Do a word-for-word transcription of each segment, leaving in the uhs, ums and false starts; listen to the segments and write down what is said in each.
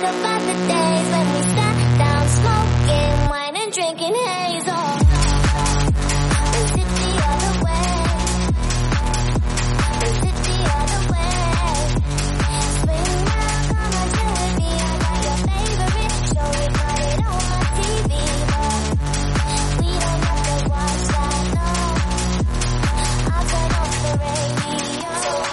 about the days when we sat down smoking wine and drinking haze. Oh, is it the other way? Is it the other way? Swing now, come on, chill with me. I got your favorite show, we got it on my T V. But we don't have to watch that, no. I'll turn off the radio.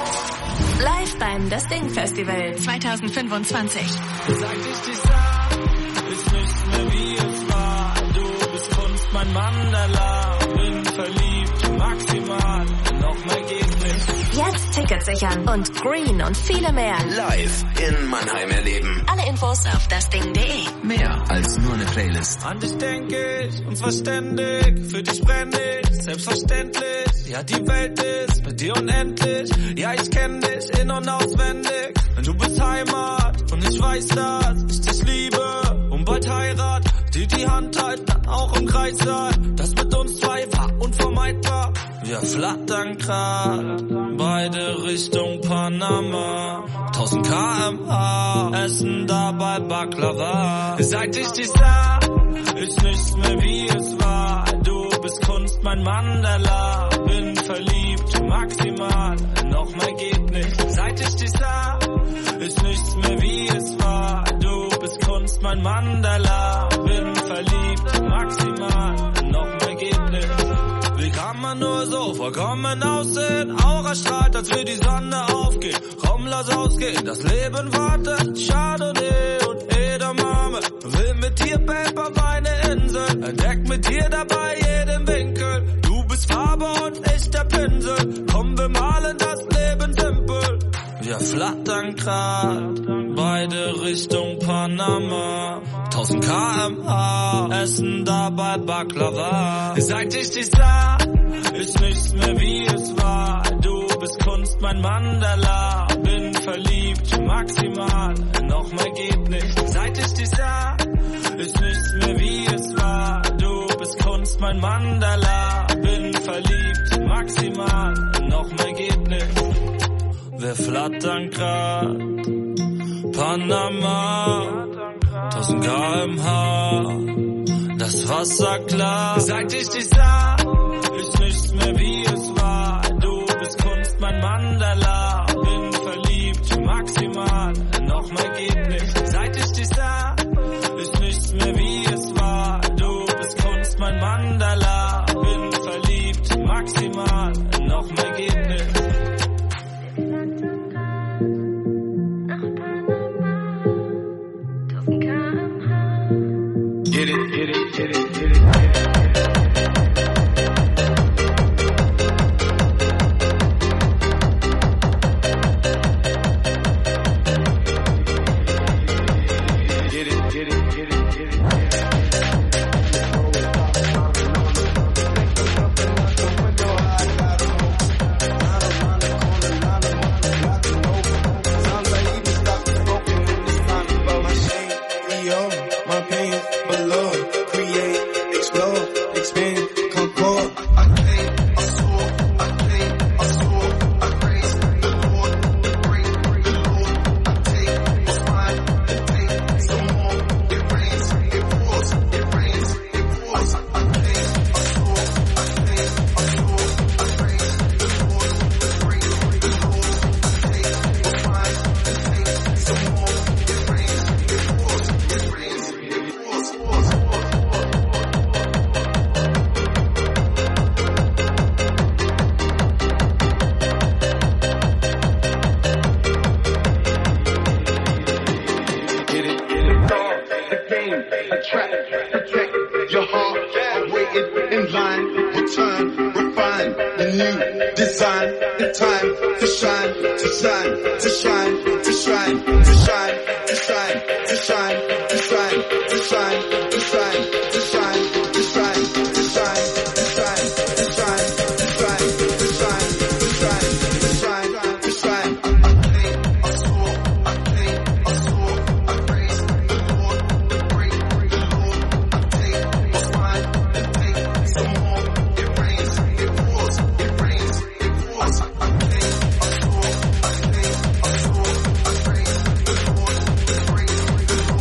Live beim Das Ding Festival zwanzig fünfundzwanzig. Seit ich dich sah, ist nichts mehr wie es war. Du bist Kunst, mein Mandala. Bin verliebt, maximal. Noch mehr geht nicht. Jetzt Tickets sichern und Green und viele mehr. Live in Mannheim erleben. Alle Infos auf dasding punkt de. Mehr als nur eine Playlist. An dich denk ich, und zwar ständig. Für dich brenn ich, selbstverständlich. Ja, die Welt ist mit dir unendlich. Ja, ich kenn dich in- und auswendig. Du bist Heimat und ich weiß, dass ich dich liebe. Und bald Heirat, die die Hand halten, dann auch im Kreis sein. Das mit uns zwei war unvermeidbar. Wir flattern grad, beide Richtung Panama. tausend Kilometer pro Stunde, essen dabei Baklava. Seit ich dich sah, ist nichts mehr wie es war. Du bist Kunst, mein Mandala. Bin verliebt, maximal, noch mehr geht nicht. Seit ich dich sah, ist nichts mehr wie es war. Du bist Kunst, mein Mandala. Bin verliebt, maximal, noch mehr geht nicht. Wie kann man nur so vollkommen aussehen? Aura strahlt, als will die Sonne aufgehen. Komm, lass ausgehen, das Leben wartet. Chardonnay und Edamame. Will mit dir Paper, meine Insel. Entdeck mit dir dabei jeden Winkel. Du bist Farbe und ich der Pinsel. Komm, wir malen das Leben simpel. Wir flattern grad, beide Richtung Panama. tausend Kilometer pro Stunde, essen dabei Baklava. Seit ich dich sah, ist nichts mehr wie es war. Du bist Kunst, mein Mandala. Bin verliebt, maximal, noch mehr geht nicht. Seit ich dich sah, ist nichts mehr wie es war. Du bist Kunst, mein Mandala. Bin verliebt, maximal, noch mehr geht nicht. Wir flattern grad, Panama, tausend Kilometer pro Stunde, das Wasser klar. Seit ich dich sah, ist nichts mehr wie es war. Du bist Kunst, mein Mandala. Bin verliebt, maximal, noch mehr geht nicht. Seit ich dich sah, ist nichts mehr wie es war. Du bist Kunst, mein Mandala. Bin verliebt, maximal, noch mehr geht nicht. Get it, get it, get it, get it. Get it, get it, get it, get it. My pain, below, create, explode, expand, concord. I think, I saw, I think, I saw, I praise the Lord, the great, the Lord. I take what's mine and take some more. It rains, it pours, it rains, it pours. I think, I saw, I think, I saw, I praise the Lord, the great, the Lord. I take what's mine and take some more. It rains, it pours, it rains. Your heart, waiting in line, return, refine the new design. In time to shine, to shine, to shine, to shine, to shine, to shine, to shine, to shine, to shine, to shine, to shine, to shine, to shine, to shine, to shine, to shine, to shine, to shine, to shine, to shine. I think, I saw, I think, I saw, I praise the Lord, the great, the Lord. I take what's mine and take some more. It rains, it pours, it rains, it pours. I think, I saw, I think, I saw, I praise the Lord, the great, the Lord.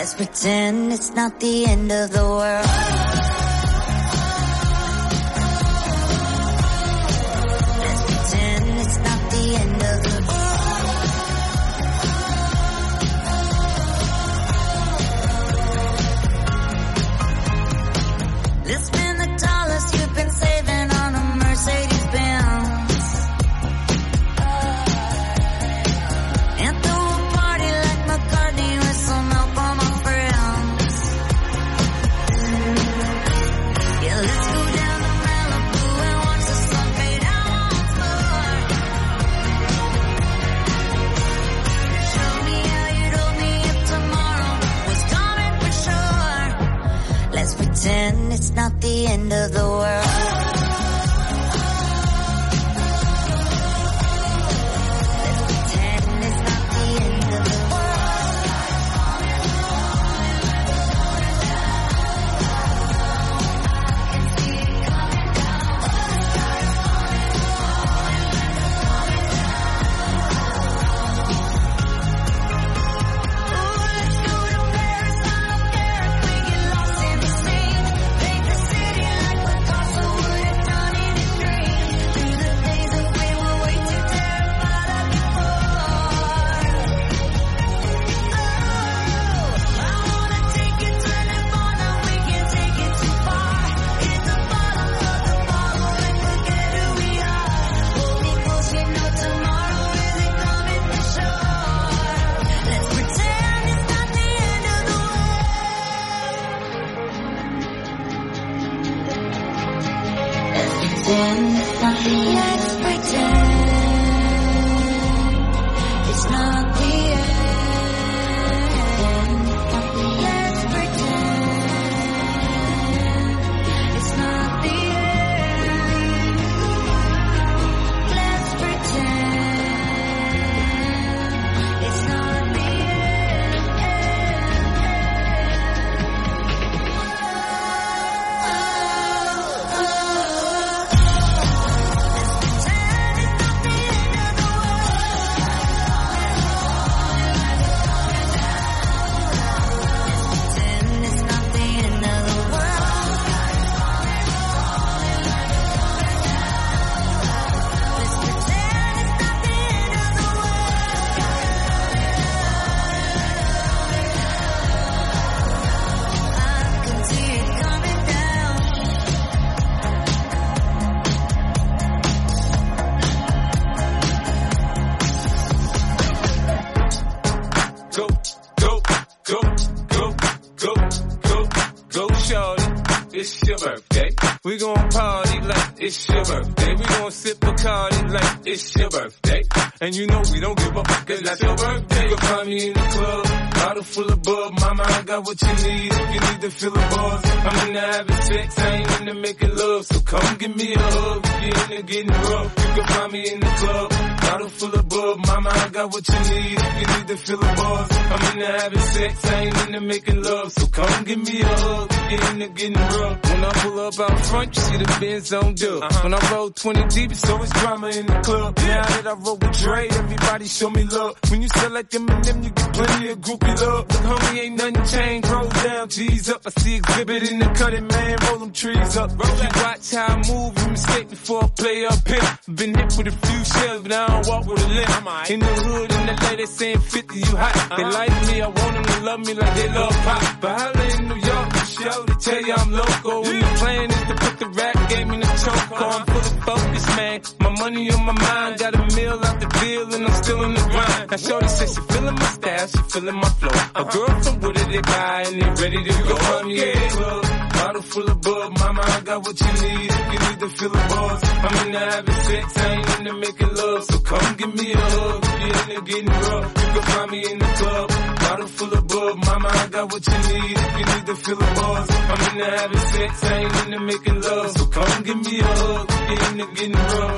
Let's pretend it's not the end of the world. Let's pretend it's not the end of the world. Let's spend the dollars you've been saving on a Mercedes Benz and throw a party like McCartney with some help from my friends. Yeah, let's go down to Malibu and watch the sun fade out once more. Show me how you told me if tomorrow was coming for sure. Let's pretend it's not the end of the world. Let's pretend it's not the end of the world. Ooh, let's go to Paris, I don't care if we get lost in the sea. Paint the city like Picasso would have done in his dream. Through the days that we were way too terrified of before. Oh, I wanna take you to Nirvana, we can take it too far. Hit the bottom of the bottle and forget who we are. Hold me close, you know tomorrow isn't coming for sure. Let's pretend it's not the end of the Let's pretend it's not the end. Let's pretend it's not the end. Let's pretend it's not the end. Let's pretend it's not the Go, go, go, go, go, go, go, shorty. It's your birthday. We gon' party like it's your birthday. We gon' sip Bacardi like it's your birthday. And you know we don't give up, cause that's your birthday. You'll find me in the club, bottle full of bub. Mama, I got what you need if you need to feel the buzz. I'm into having sex, I ain't into making love. So come give me a hug if you're into getting rough. You can find me in the club, bottle full of bub. Mama, I got what you need if you need to feel the buzz. I'm into having sex, I ain't into making love. So come give me a hug if you're into getting rough. When I pull up out front, you see the Benz on dub. Uh-huh. When I roll twenty deep, it's always drama in the club. Now that I roll with Dre, everybody show me love. When you sell like Eminem, you get plenty of groupie love. Look, homie, ain't nothing changed. Roll down, G's up. I see exhibit in the cutting, man. Roll them trees up. Roll you watch how I move, you mistake before I play up here. Been hit with a few shells, but I don't walk with a limp. In the hood, in L A, they saying fifty, you hot. Uh-huh. They like me, I want them to love me like they love pop. But holla in New York, the show, they tell you I'm local. When the plan is to put the rap game in the choke. I'm full of focus, man. My money on my mind, got a meal out the deal, and I'm still in the grind. Now shorty says she feeling my style, she feeling my flow. A girl from Wooded, they buy, and they ready to go. I'm in the club, bottle full of bub. Mama, I got what you need if you need to feel the buzz. I'm into having sex, I ain't into making love. So come give me a hug if you're into getting rough. You can find me in the club, bottle full of bub. Mama, I got what you need if you need to feel the buzz. I'm into having sex, I ain't into making love. So come give me a hug if you're into getting rough.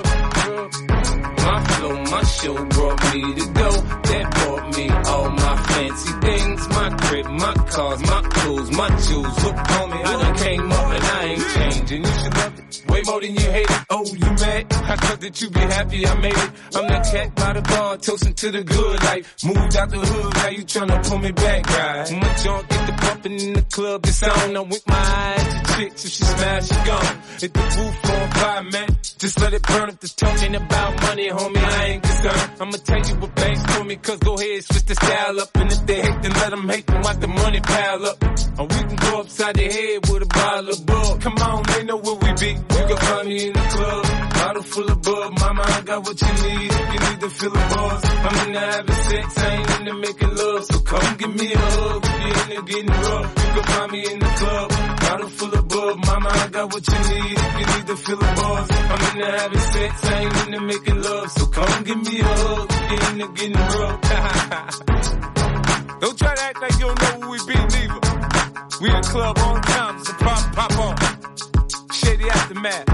My flow, my show brought me to go. That brought me all my fancy things. My crib, my cars, my clothes, my jewels. Look, homie, I done came up and I ain't changing. You should love it way more than you hate it. oh, you mad? I thought that you be happy I made it. I'm that cat by the bar, toasting to the good life. Moved out the hood, now you tryna pull me back, right? My junk get the bumping in the club, it's on. I'm with my eyes to chicks, if she smash, she gone. Hit the roof on fire, man. Just let it burn if the talking about money, homie, I ain't concerned. I'ma tell you what banks for me, cause go ahead, switch the style up. And if they hate, then let them hate, then watch the money pile up. Or we can go upside the head with a bottle of bug. Come on, they know where we be. You can find me in the club, bottle full of bug. Mama, I got what you need if you need to feel the buzz. I'm into having sex, I ain't into making love. So come give me a hug if you're into getting rough. You can find me in the club, bottle full of bug. Mama, I got what you need if you need to feel the buzz. I'm into having sex, I ain't into making love. So come give me a hug if you're into getting rough. Don't try to act like you don't know who we be, neither. We in the club all the time, so pop, pop on. Shady Aftermath.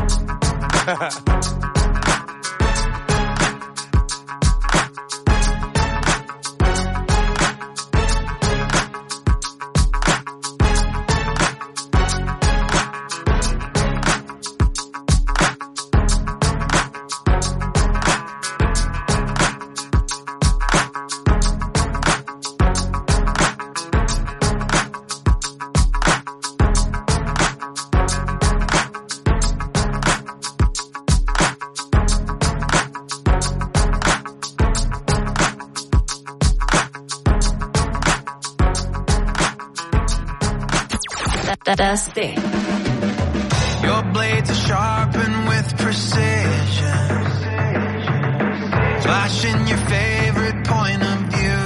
Dusty. Your blades are sharpened with precision, flashing your favorite point of view.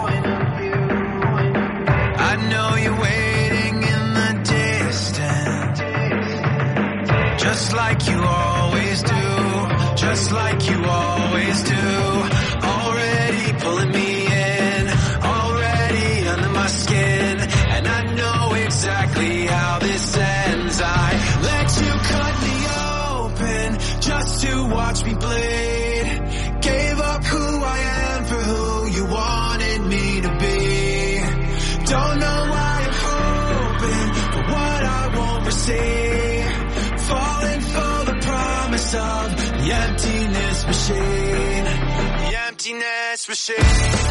I know you're waiting in the distance, just like you always do, just like you always do. Already pulling me in, already under my skin, and I know exactly how this ends. I let you cut me open just to watch me bleed. Gave up who I am for who you wanted me to be. Don't know why I'm hoping for what I won't receive. Falling for the promise of the emptiness machine. The emptiness machine.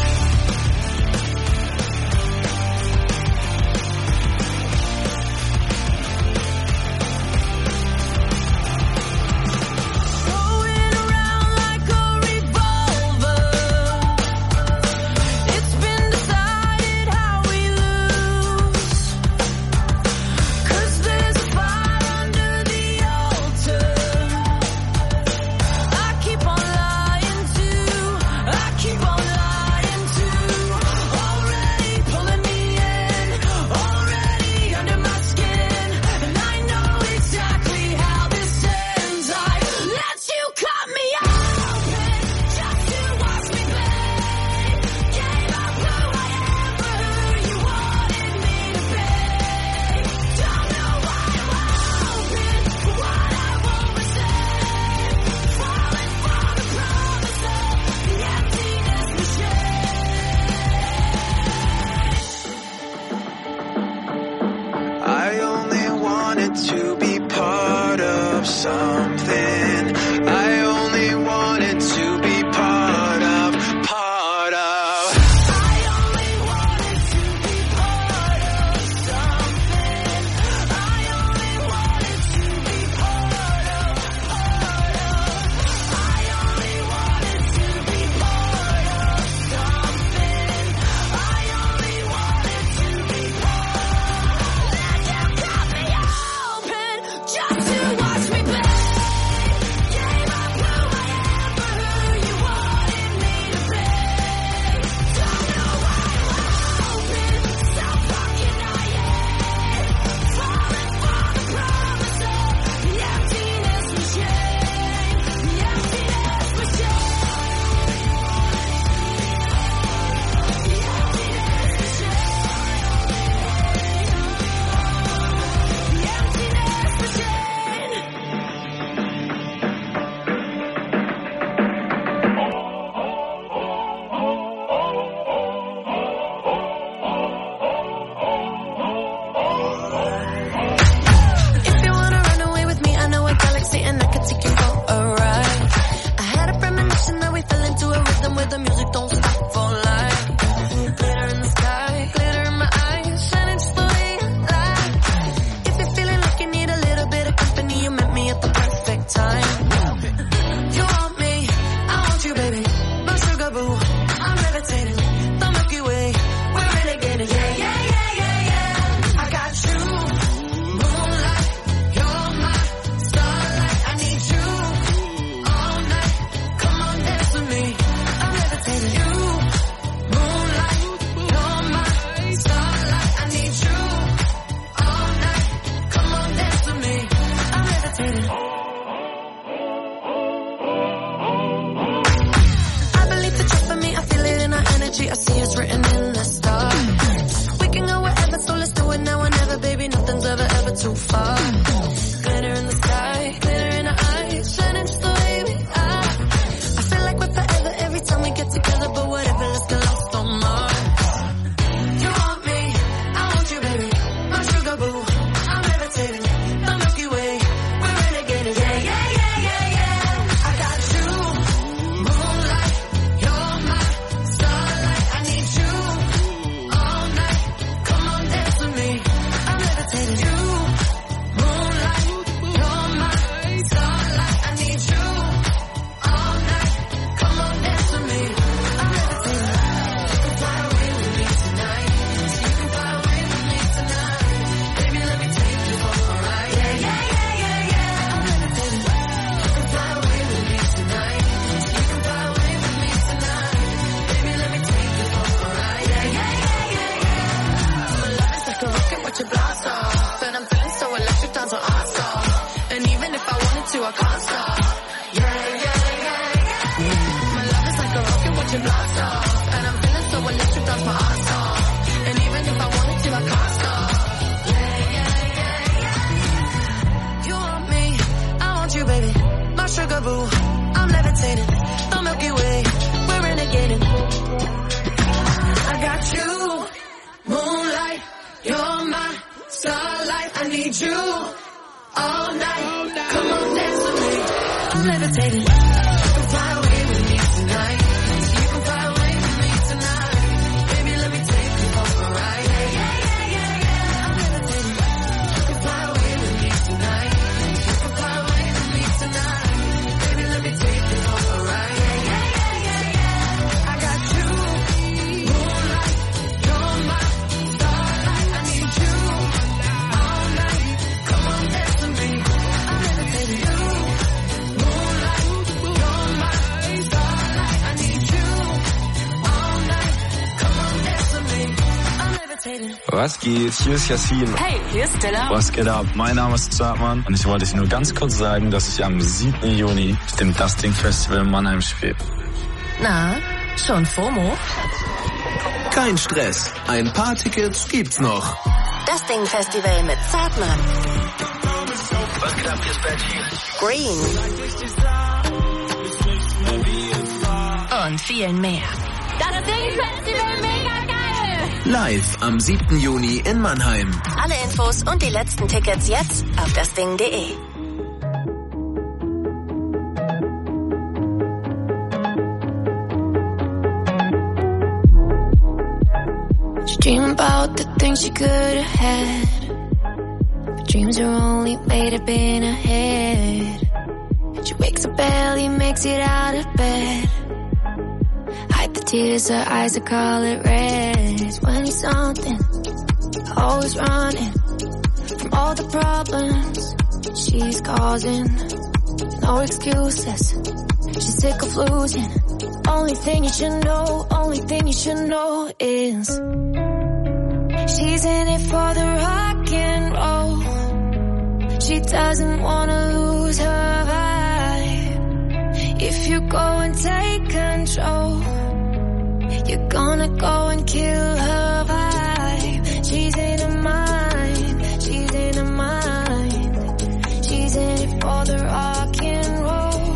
Keep on lying to got you, moonlight, you're my starlight. I need you all night. Come on, dance with me. I'm levitating. You can fly away with me tonight. You can fly away with me tonight. Baby, let me take you for a ride. Yeah, yeah, yeah, yeah. I'm levitating. You can fly away with me tonight. You can fly away with me tonight. Baby, let me take you for a ride. Yeah, yeah, yeah, yeah. I got you, moonlight, you're my starlight. I need you all night. Come on, dance with me. I'm levitating. You, moonlight, you're my starlight. I need you all night. Come on, dance with me. I'm levitating. Was geht? Hier ist Yassin. Hey, hier ist Stella. Was geht ab? Mein Name ist Zartmann und ich wollte euch nur ganz kurz sagen, dass ich am siebten Juni auf dem Dusting Festival in Mannheim spiele. Na, schon FOMO? Kein Stress. Ein paar Tickets gibt's noch. Das Ding Festival mit Zartmann. Was geht ab, hier ist Benji. Green. Und viel mehr. Das Ding Festival mega geil! Live am siebten Juni in Mannheim. Alle Infos und die letzten Tickets jetzt auf dasding punkt de. She dream about the things she could have had, but dreams are only made up in her head. She wakes up early, makes it out of bed, hide the tears, her eyes are color red. twenty something, always running from all the problems she's causing. No excuses, she's sick of losing. Only thing you should know, only thing you should know is she's in it for the rock and roll. She doesn't wanna lose her vibe. If you go and take control, you're gonna go and kill her vibe. She's in her mind, she's in her mind. She's in it for the rock and roll.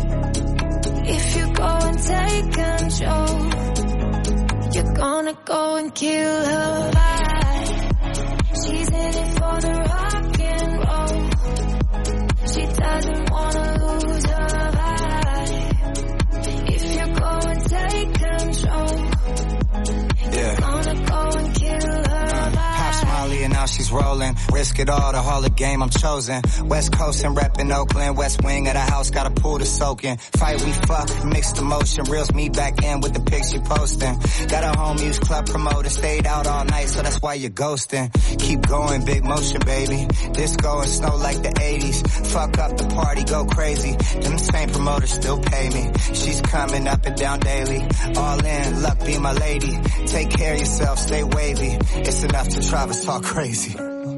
If you go and take control, you're gonna go and kill her vibe. She's in it for the rock and roll. She doesn't wanna lose her vibe. If you go and take control, you're gonna go and kill her vibe. Pop Smiley and now she's rolling. Risk it all, the Hall of Game I'm chosen. West Coast and reppin' Oakland. West wing of the house, got a pool to soak in. Fight we fuck, mixed emotion. Reels me back in with the pics you posting. Got a home use club promoter. Stayed out all night, so that's why you're ghosting. Keep going, big motion, baby. Disco and snow like the eighties. Fuck up the party, go crazy. Them same promoters still pay me. She's coming up and down daily. All in, luck be my lady. Take care of yourself, stay wavy. It's enough to Travis talk crazy.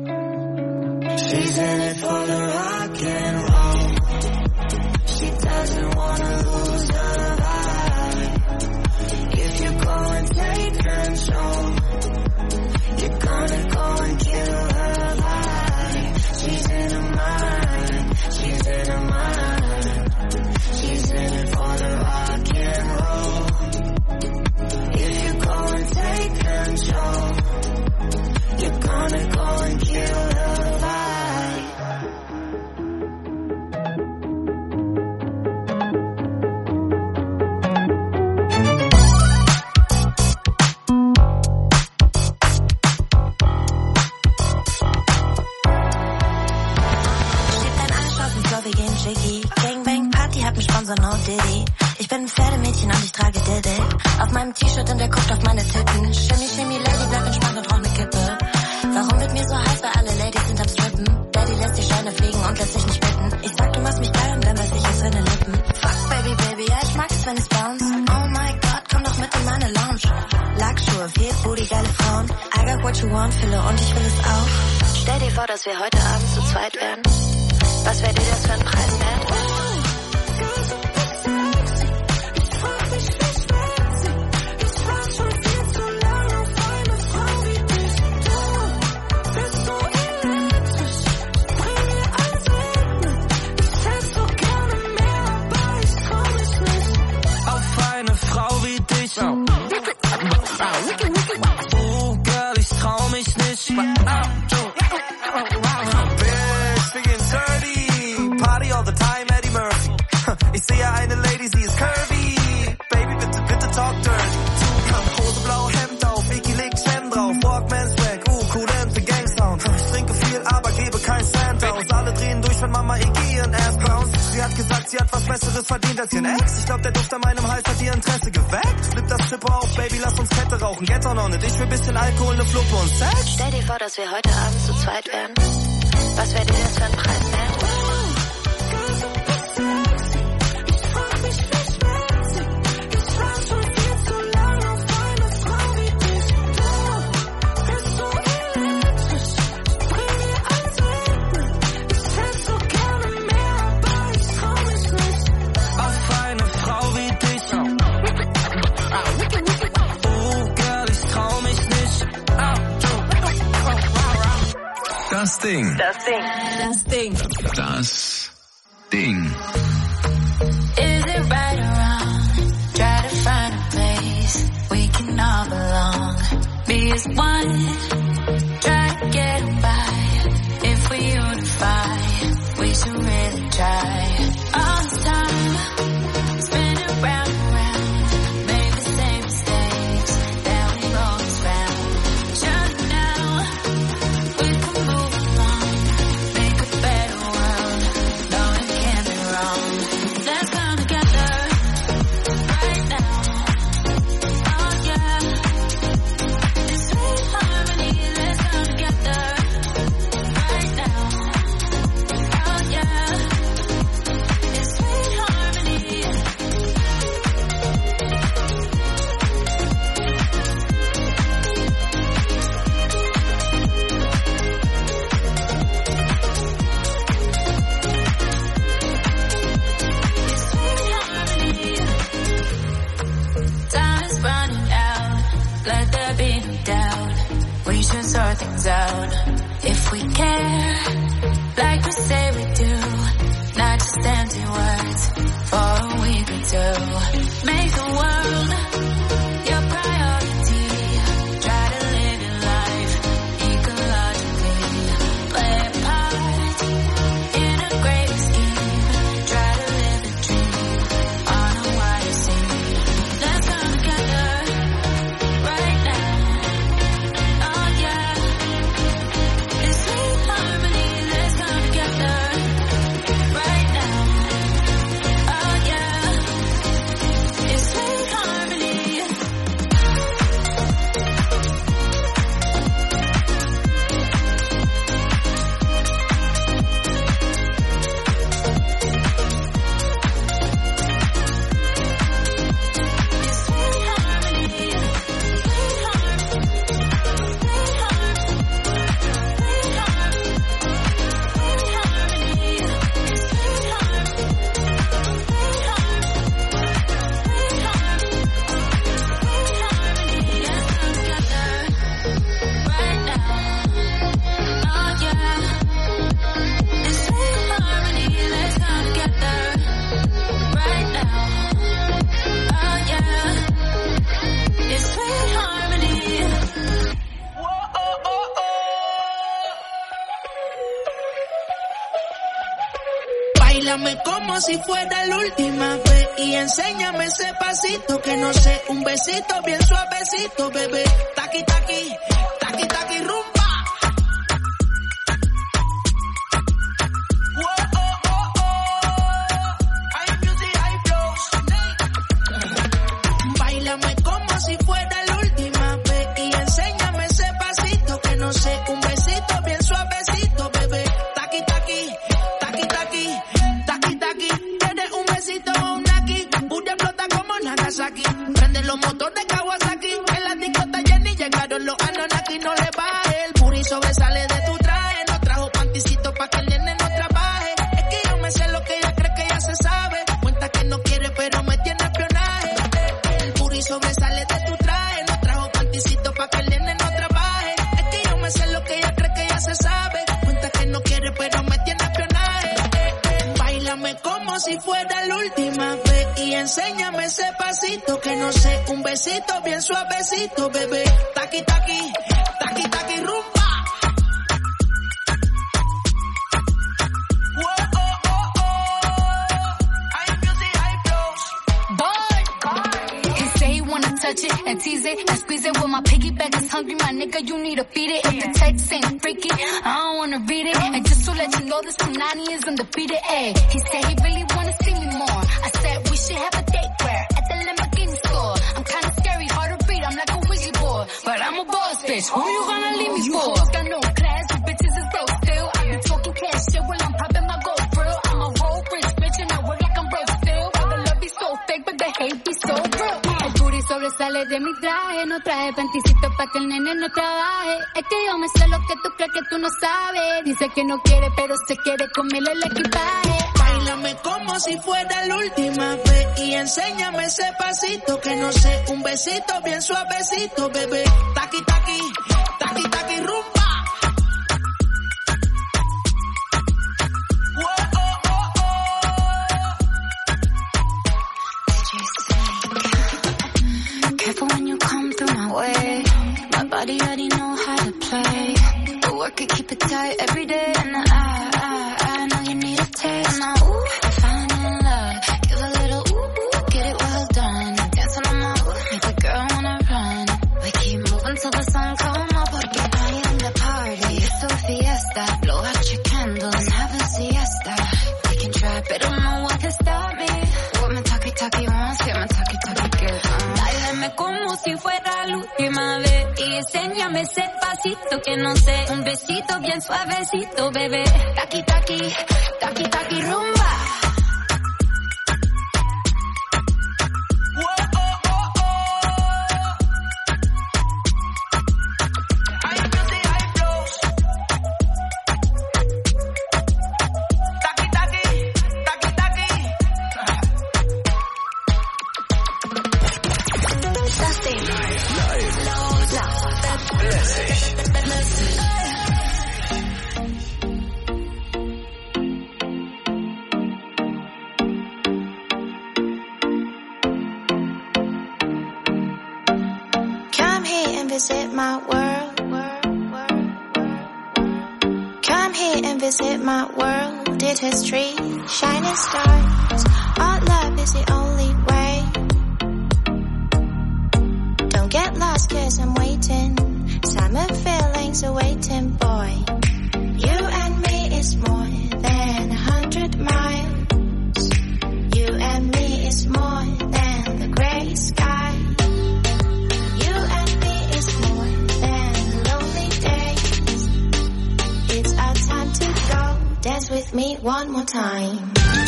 She's in it for the rock and roll. She doesn't wanna lose her vibe. If you go and take control, you're gonna go and kill her vibe. She's in her mind, she's in her mind. She's in it for the rock and roll. If you go and take control, you're gonna go and kill her vibe. Sponsor No Diddy. Ich bin ein Pferdemädchen und ich trage Diddy. Auf meinem T-Shirt und der guckt auf meine Titten. Shimmy, shimmy, Lady, bleib entspannt und rauch ne Kippe. Warum wird mir so heiß, weil alle Ladies sind am Strippen? Daddy lässt die Scheine fliegen und lässt sich nicht bitten. Ich sag, du machst mich geil und dann weiß ich es für ne Lippen. Fuck, Baby, Baby, ja, ich mag es, wenn es bounce. Oh my God, komm doch mit in meine Lounge. Lackschuhe, viel Booty, geile Frauen. I got what you want, Philo, und ich will es auch. Stell dir vor, dass wir heute Abend zu zweit werden. Was wäre dir das für ein Preis wert? sie hat was Besseres verdient als ihren Ex. Ich glaub, der Duft an meinem Hals hat ihr Interesse geweckt. Flip das Zipper auf, Baby, lass uns Kette rauchen. Get on on it, ich will bisschen Alkohol, ne Fluppe und Sex. Stell dir vor, dass wir heute Abend zu zweit wären. Was wäre dir das für ein Preis wert? Das Ding. Das Ding. Das Ding. Das Ding. Is it right or wrong? Try to find a place we can all belong. Be as one. Try to get by. If we unify, we should really try. All the time, spin around and round. Make the same mistakes that we've always found. Shut now. We can move along. Make a better world. No, it can't be wrong. Let's come together right now. Oh yeah. It's sweet harmony. Let's come together right now. Oh yeah. It's sweet harmony. Time is running out. Let there be no doubt. We should sort things out if we care, like we say we do. Not just empty words for a week or two. Make the world your priority. Try to live your life ecologically. Play a part in a great scheme. Try to live a dream on a wider scene. Let's come together right now. Oh yeah. It's sweet harmony. Let's come together right now. Oh yeah. It's sweet harmony. It's sweet harmony. Sweet harmony. Sweet harmony. Sweet harmony. Sweet harmony. It's sweet harmony. Sweet harmony. Sweet harmony. Sweet harmony. Let's come together right now. Oh yeah. It's sweet harmony. Let's come together right now. Oh yeah. It's sweet harmony. Báilame como si fuera la última vez y enséñame ese pasito que no sé, un besito bien suavecito, bebé. Taqui taqui, taqui taqui rumba. Whoa, oh, oh, oh. Hay music, hay flows. Báilame como si fuera la última vez y enséñame ese pasito que no sé, un besito bien suavecito, bebé. Taqui taqui, taqui taqui, taqui taqui. Tienes un besito o un aquí, Buda explota como Nagasaki. Prende los motores Kawasaki, en la discota Jenny llegaron los Anunnaki. No le baje, el puri sobresale de tu traje. No trajo panticito pa' que el nene no trabaje. Es que yo me sé lo que ella cree que ya se sabe. Cuenta que no quiere pero me tiene espionaje. El puri sobresale de tu traje. No trajo panticito pa' que el nene no trabaje. Es que yo me sé lo que ella cree que ya se sabe. Cuenta que no quiere pero me tiene espionaje. Báilame como si fuera la última vez y enséñame ese pasito que no sé, un besito bien suavecito, bebé. Taqui taqui, taqui taqui rumba. Whoa, oh, oh, oh. Hay music, hay flows. Boy, he say he wanna touch it and tease it and squeeze it. When my piggyback is hungry, my nigga, you need to feed it. If the text ain't freaky, I don't wanna read it. And just to let you know, this Punani is undefeated. Ay, he said he really wanna see me boss bitch. Who you gonna leave me you for? You hoes got no class, you bitches is broke still. I be talking cash shit while I'm popping my gold grill. I'm a whole rich bitch and I work like I'm broke still. Why the love be so fake, but the hate be so real. El booty sobresale de mi traje, no traje panticito pa' que el nene no trabaje. Es que yo me sé lo que tú crees que tú no sabes. Dice que no quiere, pero se quiere comerle el equipaje. Báilame como si fuera la última vez y enséñame ese pasito que no sé, un besito bien suavecito, bebé. Taqui, taqui, taqui, taqui, rumba. Careful when you come through my way. My body already know how to play. But work it, keep it tight every day. And I, I, I know you need a taste. Now, ooh, falling in love. Give a little ooh, ooh, get it well done. Dancing on my ooh, make the girl wanna run. We keep moving till the sun come up. Porque I am the party. It's a fiesta. Blow out your candles and have a siesta. We can try, but no one can stop me. What my talkie-talkie wants, get my talkie-talkie gives. Báilame como si fuera la última vez y enséñame ese pasito que no sé, un besito bien suavecito, bebé. Taqui, taqui, taqui, taqui, rumba. Visit my world. Come here and visit my world. Did history, shining stars. Our love is the only way. Don't get lost, cause I'm waiting. Summer feelings are waiting, boy. You and me is more than a hundred miles. You and me is more than the gray sky. Dance with me one more time. You and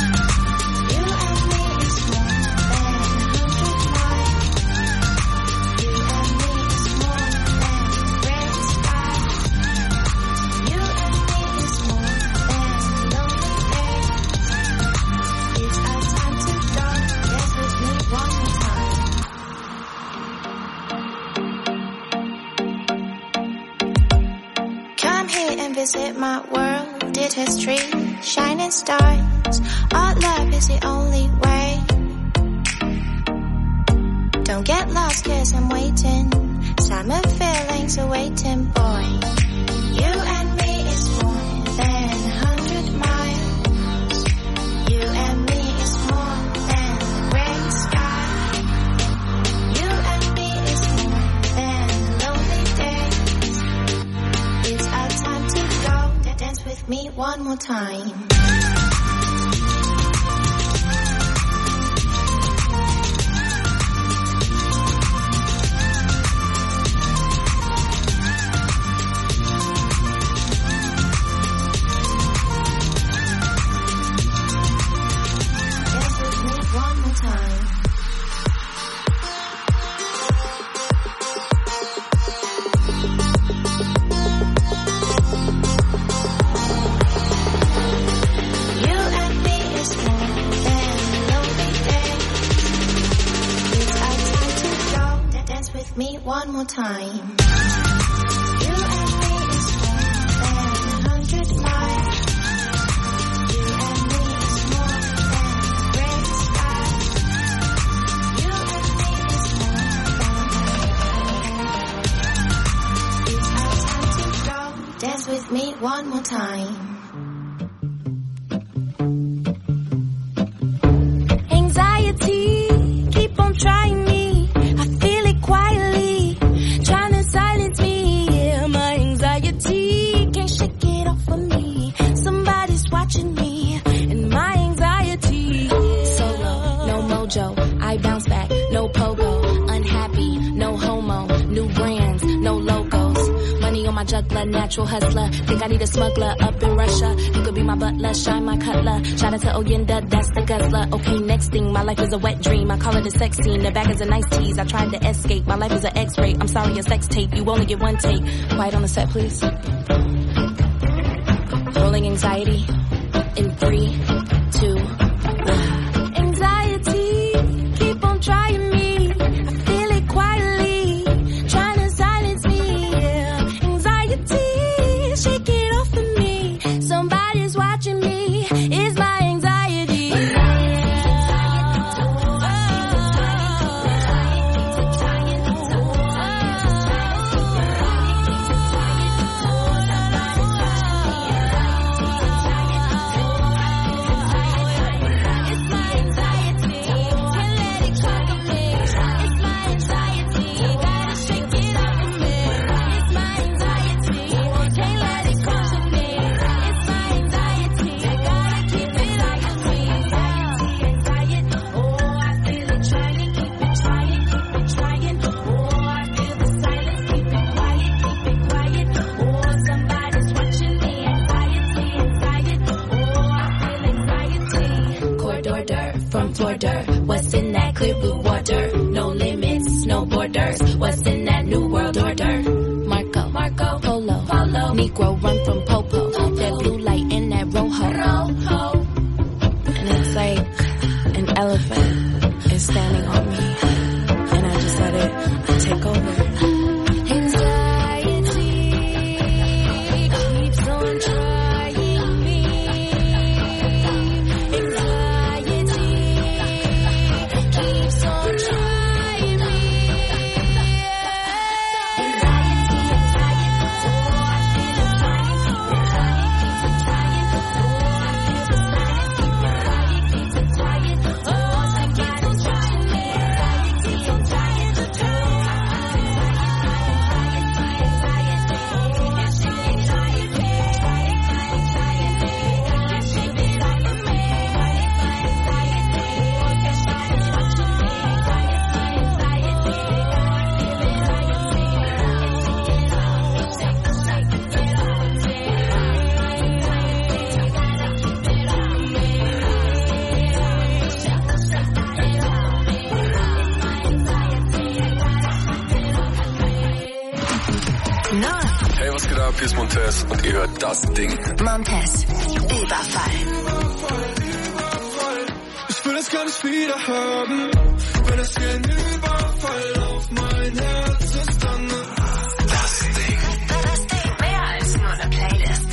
me is more than a hundred miles. You and me is more than the gray sky. You and me is more than lonely days. It's our time to go. Dance with me one more time. Come here and visit my world. Did history, shining stars. Our love is the only way. Don't get lost, cause I'm waiting. Summer feelings are waiting, boy. You and me is more than a hundred miles. You and me is more than the gray sky. You and me is more than lonely days. It's our time to go. Dance with me one more time. Dance with me one more time. Me one more time. You and me is more than a hundred miles. You and me is more than the gray sky. You and me is more than it's our time to go. Dance with me one more time. Anxiety, keep on trying me. Quietly, trying to silence me. Yeah, my anxiety can't shake it off of me. Somebody's watching me, and my anxiety. Solo, no mojo. I bounce back, no pogo. Unhappy, no homo. New brands, no logo. my juggler, natural hustler. Think I need a smuggler up in Russia. You could be my butler, shine my cutler. Shout out to Oyenda, that's the guzzler. Okay, next thing, my life is a wet dream. I call it a sex scene. The bag is a nice tease. I tried to escape. My life is an X-ray. I'm sorry, a sex tape. You only get one take. Quiet on the set, please. Rolling anxiety in three, two, one. Anxiety, keep on trying me. I feel it quietly, trying to silence me. Yeah. Anxiety, shake it off of me. Somebody's watching me. It's my anxiety. What's in that clear blue water? No limits, no borders. What's in that new world order? Marco, Marco, Polo, Polo. Negro run from Popo. That blue light in that rojo. Rojo. And it's like an elephant is standing on me. And I just let it take over. Hier ist Montez und ihr hört das Ding. Montez, Überfall. Ich will es gar nicht wieder haben, wenn es wie ein Überfall auf mein Herz ist, dann das Ding. Das Ding, mehr als nur eine Playlist.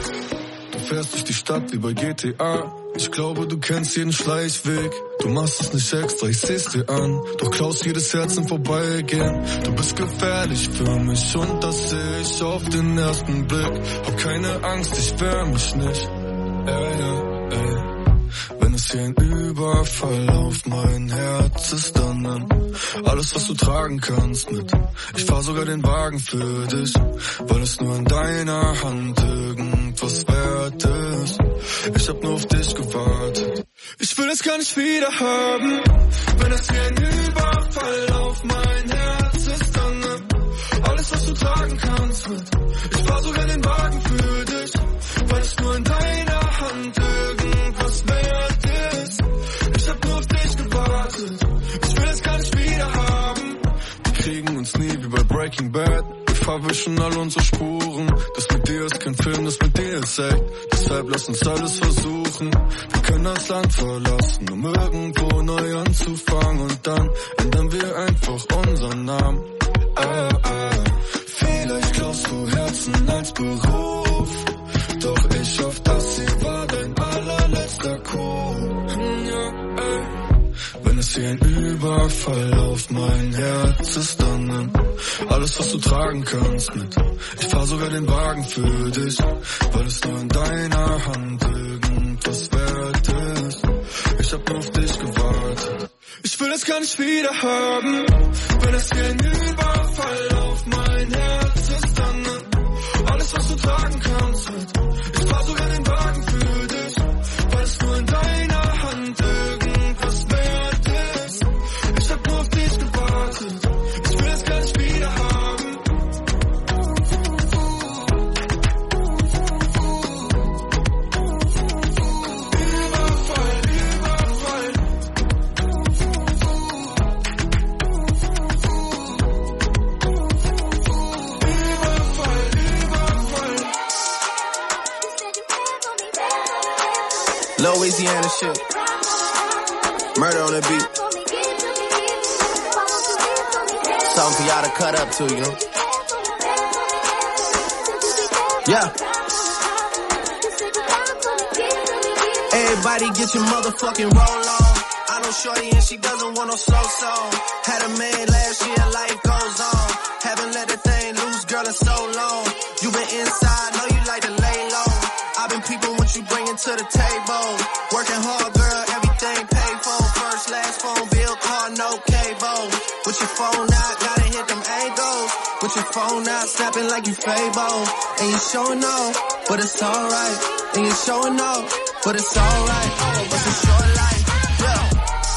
Du fährst durch die Stadt wie bei G T A. Ich glaube, du kennst jeden Schleichweg. Du machst es nicht extra, ich seh's dir an. Doch klaust jedes Herz im Vorbeigehen. Du bist gefährlich für mich und das seh ich auf den ersten Blick. Hab keine Angst, ich wehr mich nicht. Ey, ey, ey. Wenn es hier ein Überfall auf mein Herz ist, dann nimm alles, was du tragen kannst, mit. Ich fahr sogar den Wagen für dich, weil es nur in deiner Hand irgendwas wert ist. Ich hab nur auf dich gewartet. Ich will es gar nicht wieder haben, wenn es wie ein Überfall auf mein Herz ist, dann nimm alles, was du tragen kannst, mit. Ich fahr sogar den Wagen für dich, weil es nur in deiner Hand irgendwas wert ist. Ich hab nur auf dich gewartet. Ich will es gar nicht wieder haben. Wir kriegen uns nie wie bei Breaking Bad. Wir verwischen all unsere Spuren. Das mit dir ist kein Film, das mit dir ist echt. Deshalb lass uns alles versuchen. Wir können das Land verlassen, um irgendwo neu anzufangen. Und dann ändern wir einfach unseren Namen. Ah, ah. Vielleicht klaust du Herzen als Beruf. Doch ich hoffe, das hier war dein allerletzter Coup. Ja, ey. Wenn es wie ein Überfall auf mein Herz ist, dann nimm alles, was du tragen kannst, mit. Ich fahr sogar den Wagen für dich, weil es nur in deiner Hand irgendwas wert ist. Ich hab nur auf dich gewartet. Ich will es gar nicht wieder haben, wenn es wie ein Überfall auf mein Herz ist, dann nimm alles, was du tragen kannst, mit. Ich fahr sogar den Wagen für dich, weil es nur in deiner Hand irgendwas wert ist. Ich hab nur auf dich gewartet. Ich will es gar nicht wieder haben. Louisiana shit. Murder on the beat. Something for y'all to cut up to, you know? Yeah. Everybody get your motherfucking roll on. I know shorty and she doesn't want no slow song. Had a man last year, life goes on. Haven't let the thing loose, girl, in so long. You been inside, know you like to lay low. I've been peeping what you bringing to the table. Working hard, girl, everything paid for. First, last phone bill, car, no cable. With your phone out, gotta hit them angles. With your phone out, snapping like you Fable. And you showing off, but it's alright. And you showing off, but it's alright. It's a short life, yeah.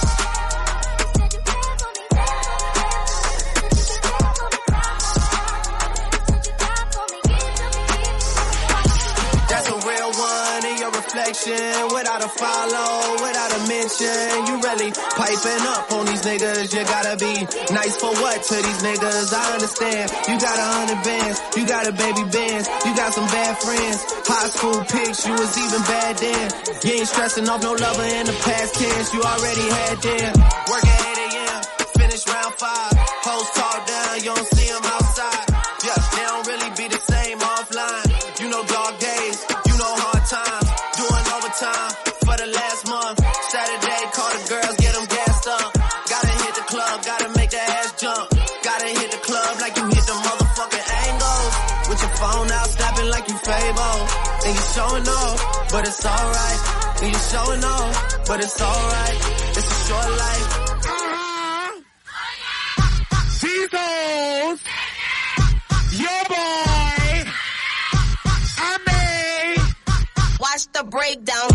That's a real one in your reflection. Without a follow, without a mention. You really piping up on these niggas. You gotta be nice for what to these niggas? I understand. You got a hundred bands, you got a baby bands, you got some bad friends. High school pics, you was even bad then. You ain't stressing off no lover in the past tense. You already had them. Work at eight a.m., finish round five. Hoes talk down, you don't see them outside. Yeah, they don't really be the same offline. You know dog days, you know hard times. Doing overtime for the last month. Saturday, call the girls, get them gassed up. Gotta hit the club, gotta make that ass jump. Gotta hit the club like you hit the motherfucking angles. With your phone out, snapping like you Fable. And you showing off, but it's alright. And you showing off, but it's alright. It's a short life. These hoes, your boy, I may. Watch the breakdown.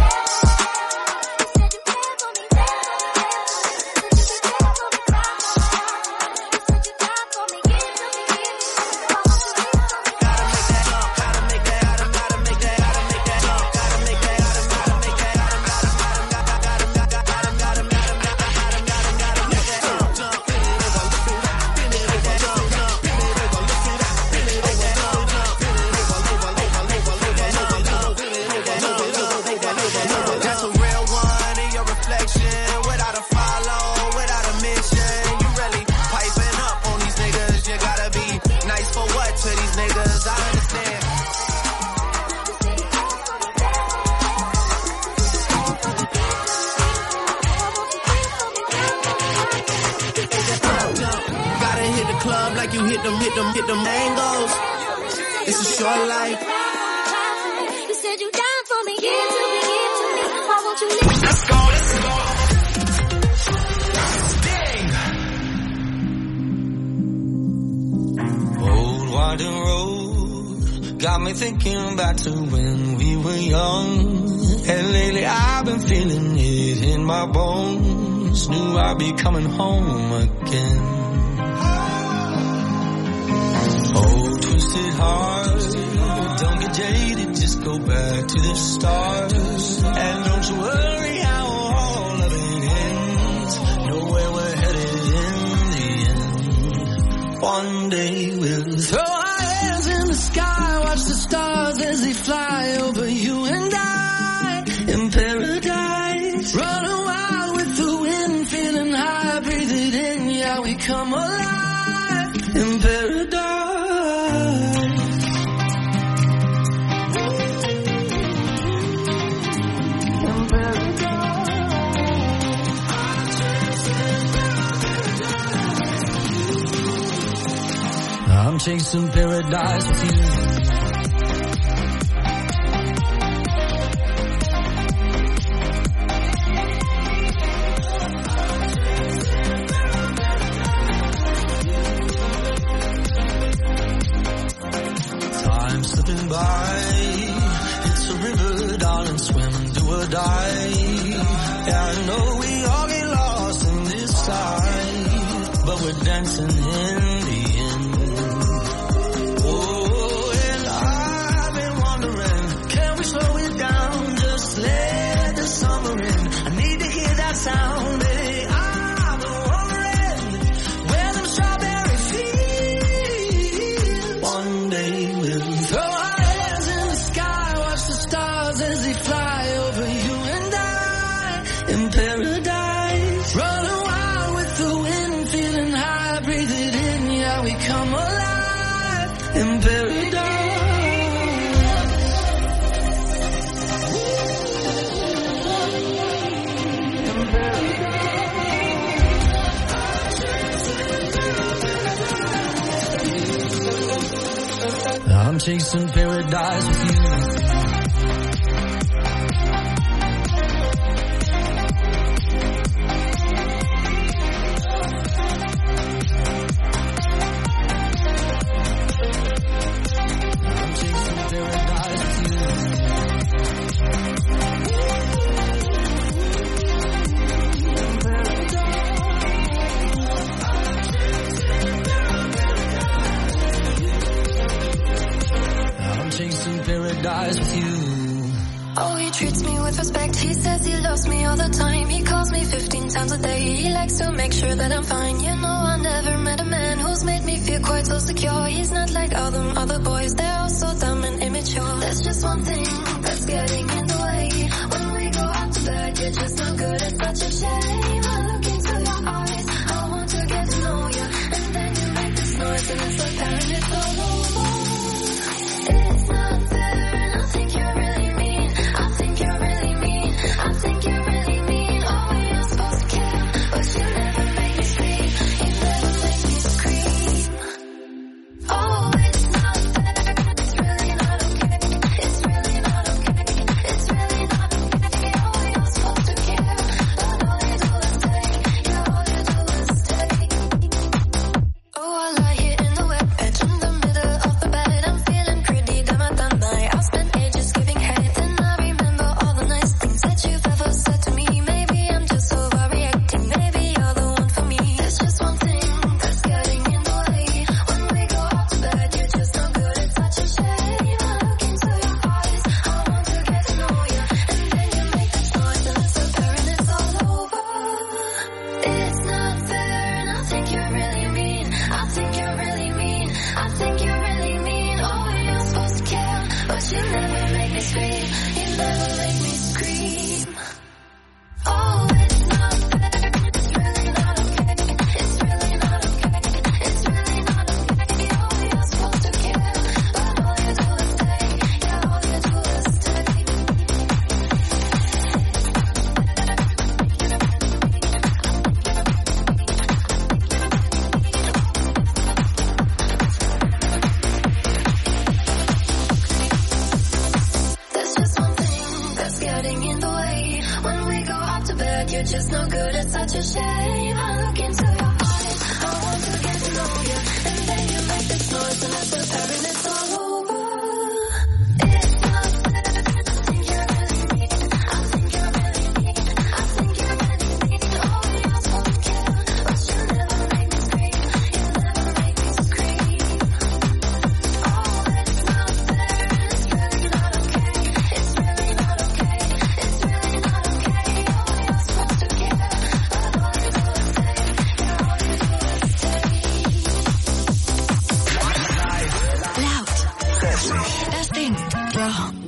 Like you hit them, hit them, hit them angles. It's a short life. You said you down for me, give to me, give to me. Why won't you leave? Let's go, let's go. Dang. Old winding road got me thinking back to when we were young. And lately I've been feeling it in my bones. Knew I'd be coming home again. Oh, twisted heart, don't get jaded, just go back to the start. And don't you worry how all of it ends. Know where we're headed in the end. One day we'll throw our hands in the sky, watch the stars as they fly over you and I. In paradise, running wild with the wind, feeling high, breathe it in, yeah, we come alive. In paradise. I'm chasing paradise with you. Time slipping by. It's a river, darling, swim, do or die. Yeah, I know we all get lost in this side, but we're dancing in the sound, baby, I'm wondering where them strawberry fields. One day we'll throw our hands in the sky, watch the stars as they fly over you and I. in paradise. I'm chasing paradise with you. Oh, he treats me with respect. He says he loves me all the time. He calls me fifteen times a day. He likes to make sure that I'm fine. You know, I never met a man who's made me feel quite so secure. He's not like all them other boys. They're all so dumb and immature. There's just one thing that's getting in the way. When we go out to bed, you're just not good. It's such a shame. I look into your eyes. I want to get to know you. And then you make this noise and it's apparent it's all over. It's not fair and I think you're really mean. I think you're really mean. I think you're really mean. Oh, you're supposed to care, but you never make me scream. You never make me scream. Oh, it's not fair. It's really not okay. It's really not okay. It's really not okay. Oh, you're supposed to care, but all you do is take. Yeah, all you do is take. Oh, I lie here in the wet patch in the middle of the bed. I'm feeling pretty damn I done my. I've spent ages giving head, and I remember all the nice things that you've ever said to me. Maybe I'm just overreacting. Maybe you're the one for me. There's just one thing that's getting in the way. When we go out to bed, you're just no good. It's such a shame. I look into your eyes. I want to get to know you, and then you make this noise, and it's apparent it's all over. It's not fair, and I think you're really mean. I think you're really mean. I think you're really mean. Oh, you're supposed to care, but you never make me scream. You never make me scream. Oh, it's not fair. It's really not okay. It's really not okay. It's really not okay. Oh, you're supposed to care, but all you do is take. Yeah, all you do is take. There's just one thing that's getting in the way. When we go out to bed, you're just no good. It's such a shame. I look into your eyes. I want to get to know you, and then you make this noise, and it's apparent it's all over. It's not fair. I think you're really mean. I think you're really mean. I think you're really mean. Oh, you're supposed to care, but you never make me scream. You never make me scream. Oh, it's not fair. It's really not okay. It's really not okay. It's really not okay. Oh, you're supposed to care, but all you do is take. Yeah, all you do is take. Loud. Das Ding, Bro.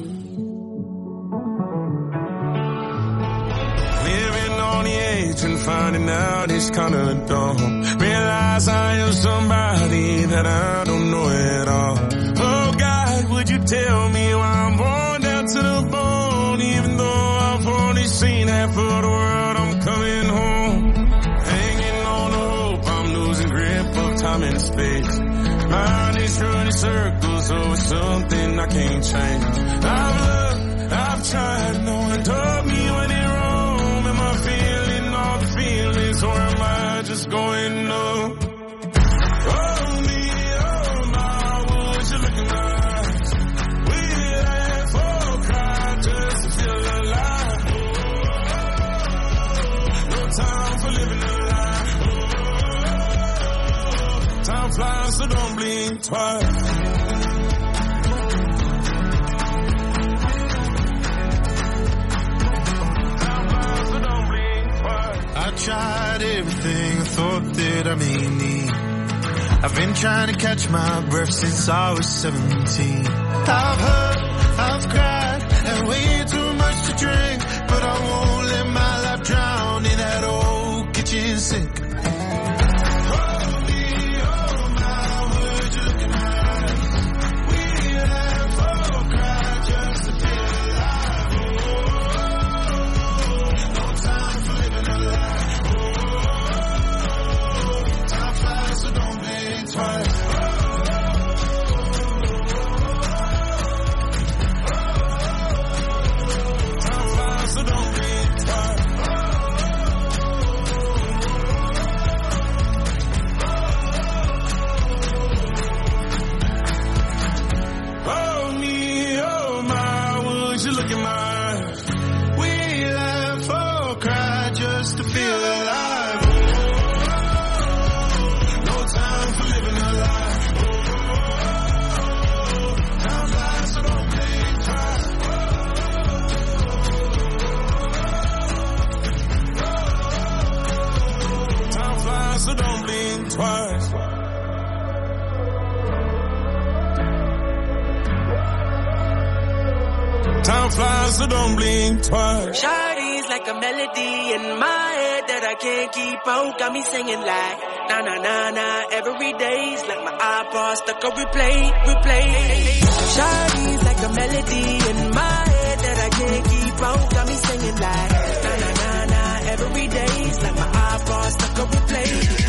Living on the edge and finding out it's kinda dumb. Realize I am somebody that I don't know at all. Oh God, would you tell me why I'm worn down to the bone? Even though I've only seen half of the world, I'm coming home. Hanging on to hope, I'm losing grip of time and space. Mind is running circles over something I can't change. I've looked, I've tried, no one told me when it wrong. Am I feeling all the feelings, or am I just going numb? Oh me, oh my, would you look in my eyes? We laugh or cry just to feel alive. No time for living a lie. Time flies, so don't blink twice. I tried everything I thought that I may need. I've been trying to catch my breath since I was seventeen. I've hurt, I've cried, and way too much to drink, but I won't let my life drown in that old kitchen sink. Oh me, oh my, would you look in my eyes? look in my eyes. We laugh or cry just to feel alive. No time for living a lie. Time flies, so don't blink twice. Time flies, so don't blink twice. Time flies, so don't blink twice. Shawty's like a melody in my head that I can't keep out. Got me singing like na na na na every day's like my iPod stuck on replay, replay. Shawty's like a melody in my head that I can't keep out. Got me singing like na na na na every day's like my iPod stuck on replay,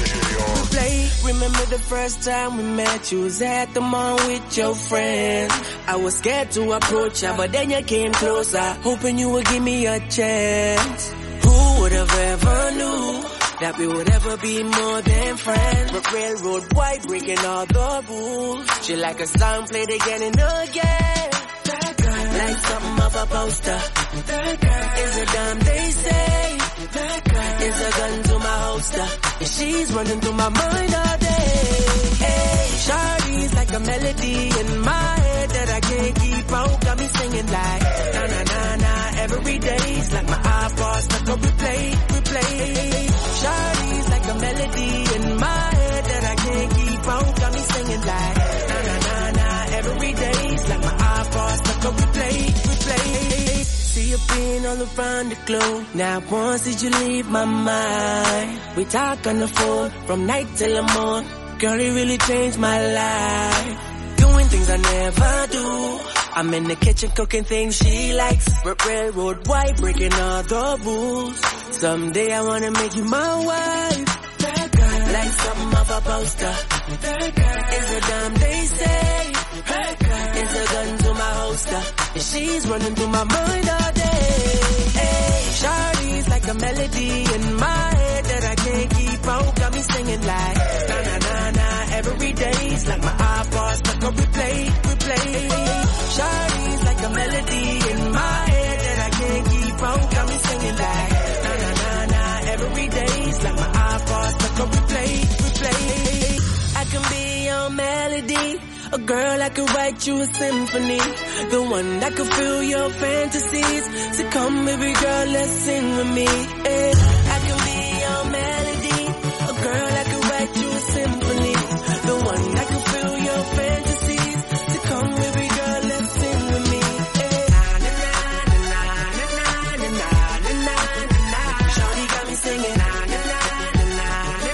replay. Remember the first time we met, you was at the mall with your friends. I was scared to approach ya, but then you came closer, hoping you would give me a chance. Who would have ever knew that we would ever be more than friends? But railroad white breaking all the rules. She like a song played again and again. That girl, like something off a poster. That girl is a damn they say. That girl is a gun to my holster. And she's running through my mind all day. Hey, Shawty's like a melody in my head that I can't keep out. Got me singing like na na na na every day's like my iPod stuck on replay, replay. Shawty's like a melody in my head that I can't keep out. Got me singing like na na na na every day's like my iPod stuck on replay, replay. See you being all around the globe. Now once did you leave my mind? We talk on the phone from night till the morning. Girl, it really changed my life. Doing things I never do. I'm in the kitchen cooking things she likes. Railroad white breaking all the rules. Someday I wanna make you my wife. That girl, like something off a poster. That girl is a damn they say. That girl is a gun to my holster. And she's running through my mind all day. Hey, Shawty's like a melody in my head that I can't keep out. Got me singing like na na na na every day's like my iPod stuck on replay, replay. Shawty's like a melody in my head that I can't keep out. Got me singing like na na na na every day's like my iPod stuck on replay, replay. I can be your melody, a girl that could write you a symphony, the one that could fill your fantasies. So come, baby girl, let's sing with me. Hey, I can be your melody, a girl that could write you a symphony, the one that could fill your fantasies. So come, baby girl, let's sing with me. Hey, na na na na na na na na na na. Shawty got me singing na na na na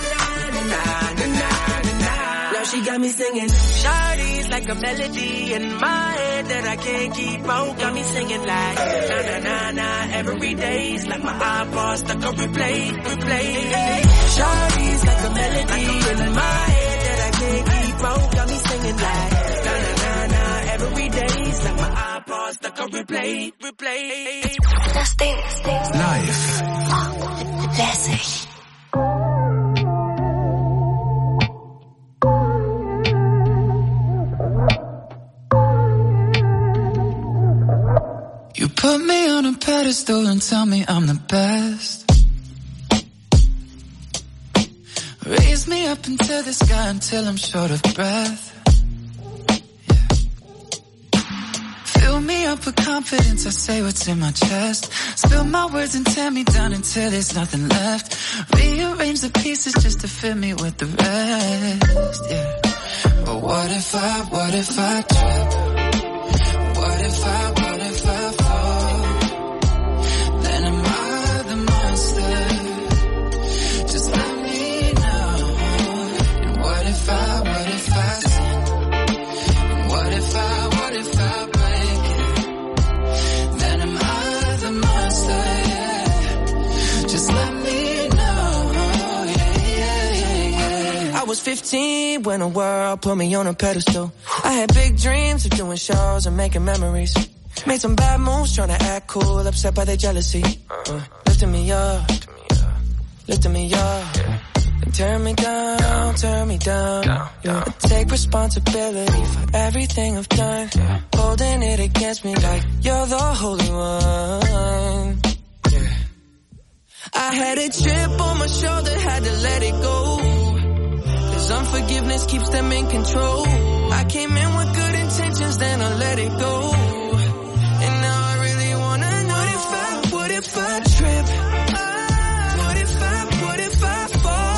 na na na na na. Now she got me singing. Shawty's like a melody in my head that I can't keep out. Got me singing like na na na na every day's like my iPod stuck on replay, replay. Shawty's like a melody in my head that I can't keep out. Got me singing like na na na na every day's like my iPod stuck on replay, replay. Das Ding, das Ding. Live. Lässig. You put me on a pedestal and tell me I'm the best. Raise me up into the sky until I'm short of breath. Yeah. Fill me up with confidence, I say what's in my chest. Spill my words and tear me down until there's nothing left. Rearrange the pieces just to fit me with the rest. Yeah. But what if I, what if I trip? What if I, what if I fall? Then am I the monster? Just let me know. And what if I, what if I sin? And what if I, what if I break it? Then am I the monster? Yeah. Just let me know. Yeah, yeah, yeah, yeah. I was fifteen when the world put me on a pedestal. I had big dreams of doing shows and making memories. Made some bad moves trying to act cool, upset by their jealousy. Uh, lifting me up, lifting me up. Turn me down, turn me down. down, down. I take responsibility for everything I've done. Yeah. Holding it against me like you're the holy one. Yeah. I had a chip on my shoulder, had to let it go. Cause unforgiveness keeps them in control. I came in with good intentions, then I let it go. And now I really wanna know what if I, what if I trip? What if I, what if I fall?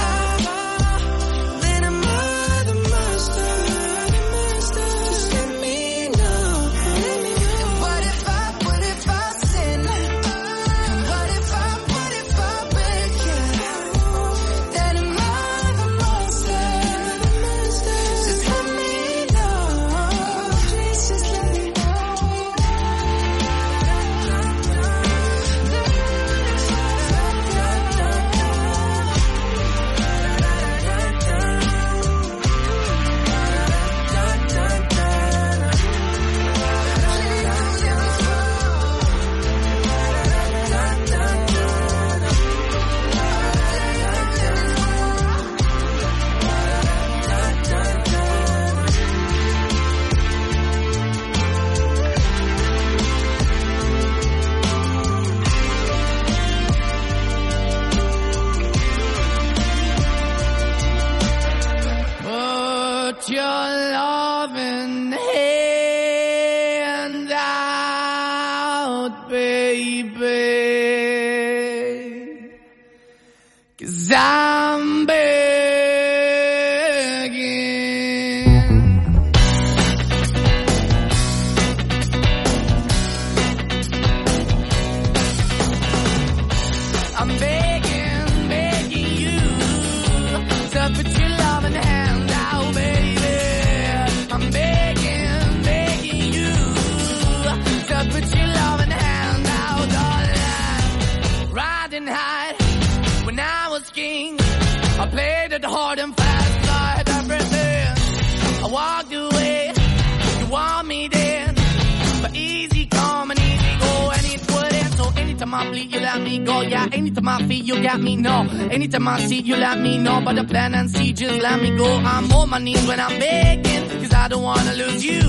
Anytime I see you, let me know. But the plan and see, just let me go. I'm on my knees when I'm begging, cause I don't wanna lose you.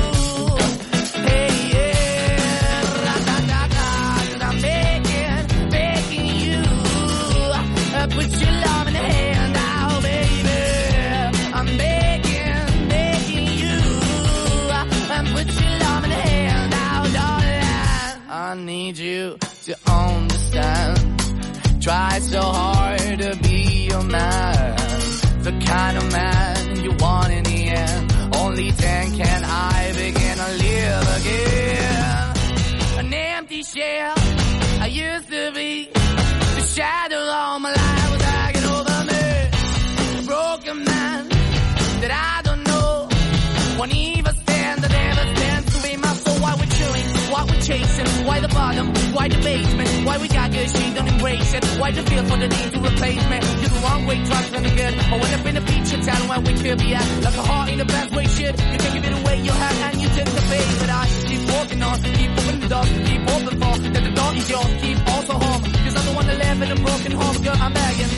Hey, yeah, ra-da-da-da, cause I'm begging, begging you. Uh, put your love in the hand now, baby. I'm begging, begging you. Uh, put your love in the hand now, darling. I need you to understand. Try so hard to be your man, the kind of man you want in the end. Only then can I begin to live again. An empty shell I used to be, the shadow all my life was hanging over me. A broken man that I don't know, won't even stand, that never stands to be my soul. Why we're chilling, why we're chasing, why the bottom, why the basement, why we got good, she don't embrace it. Why the feel for the need to replace me? You're the wrong way, trying to the good. I went up in a feature town where we could be at, like a heart in the best way, shit. You can give it away, you have, and you take the bait. But I keep walking on, keep opening the door, keep open for, that the door is yours, keep also home. Cause I'm the one that live in a broken home, girl, I'm begging.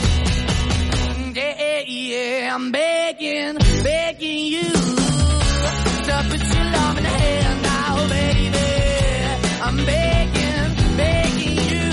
Yeah, yeah, I'm begging, begging you to put your love in the hand now, baby. I'm begging, begging you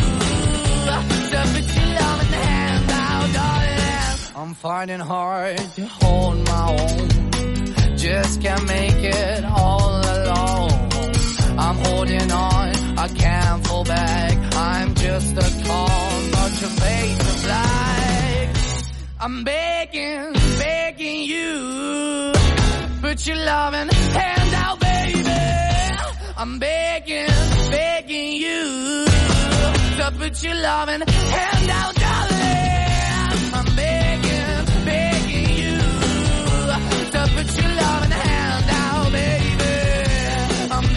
to put your love in the hand now, darling. I'm finding hard to hold my own, just can't make it all alone. I'm holding on, I can't fall back. I'm just a call, not your face of black. I'm begging, begging you, put your loving hand out, baby. I'm begging, begging you to put your loving hand out.